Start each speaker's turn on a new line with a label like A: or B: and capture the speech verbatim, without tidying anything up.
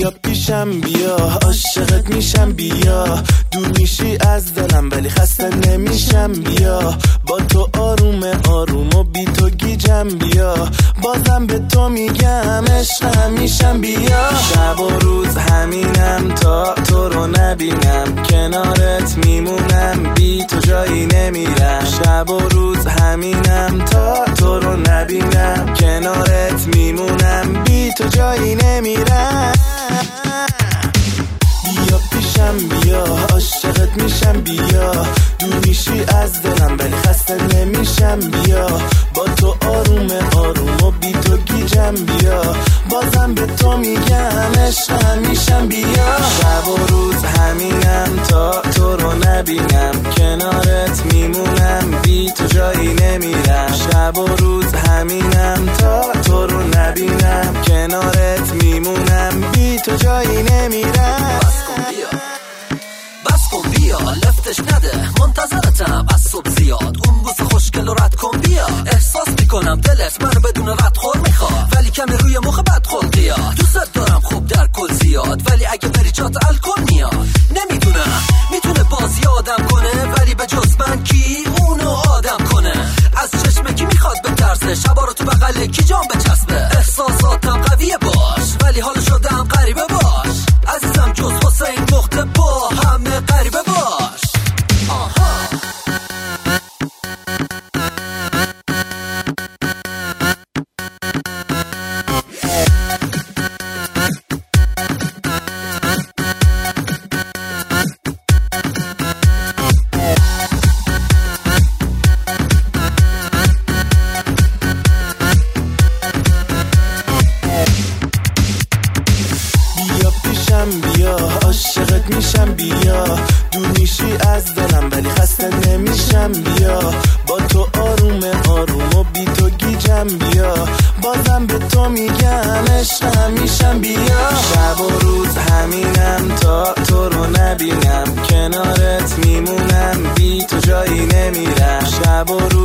A: بیا پیشم بیا عاشقت میشم بیا دور میشی از دلم ولی خسته نمیشم بیا با تو آروم آروم و بی تو گیجم بیا بازم به تو میگم عشق میشم بیا شب و روز همینم تا تو رو نبینم کنارت میمونم بی تو جایی نمیرم شب و روز همینم تا تو رو نبینم کنارت میمونم بی تو جایی نمیرم بیا پیشم بیا عاشقت میشم بیا دور میشی از دلم ولی خسته نمیشم بیا با تو آروم آروم و بی تو گیجم بیا بازم به تو میگم عشق میشم بیا شب و روز همینم تا تو رو نبینم کنارت میمونم بی تو جایی نمیرم شب و روز همینم تا تو رو نبینم کنارت میمونم بی تو جایی نمیرم
B: بس کن بیا لفتش نده منتظرتم از صبح زیاد اون بوس خوشگل و رد کن بیا احساس میکنم دلت منو بدون رد خور میخواد ولی کمی روی مخ بد خلقیا دوست دارم خوب در کل زیاد ولی اگه بری جات الکل میاد نمیدونم میتونه بازی آدم کنه ولی به جز من کی اونو آدم کنه از چشمه کی میخواد بترسه شبا رو تو بغل کی جام بچسبه احساساتم قویه باش ولی حالا شدم غریبه باش عزیزم جز حسین نقطه با همه غریبه باش آها
A: بیا عاشقت میشم بیا دور میشی از دلم ولی خسته نمیشم بیا با تو آروم آروم و بی تو گیجم بیا بازم به تو میگم عشق میشم بیا شب و روز همینم تا تو رو نبینم کنارت میمونم بی تو جایی نمیرم شب و روز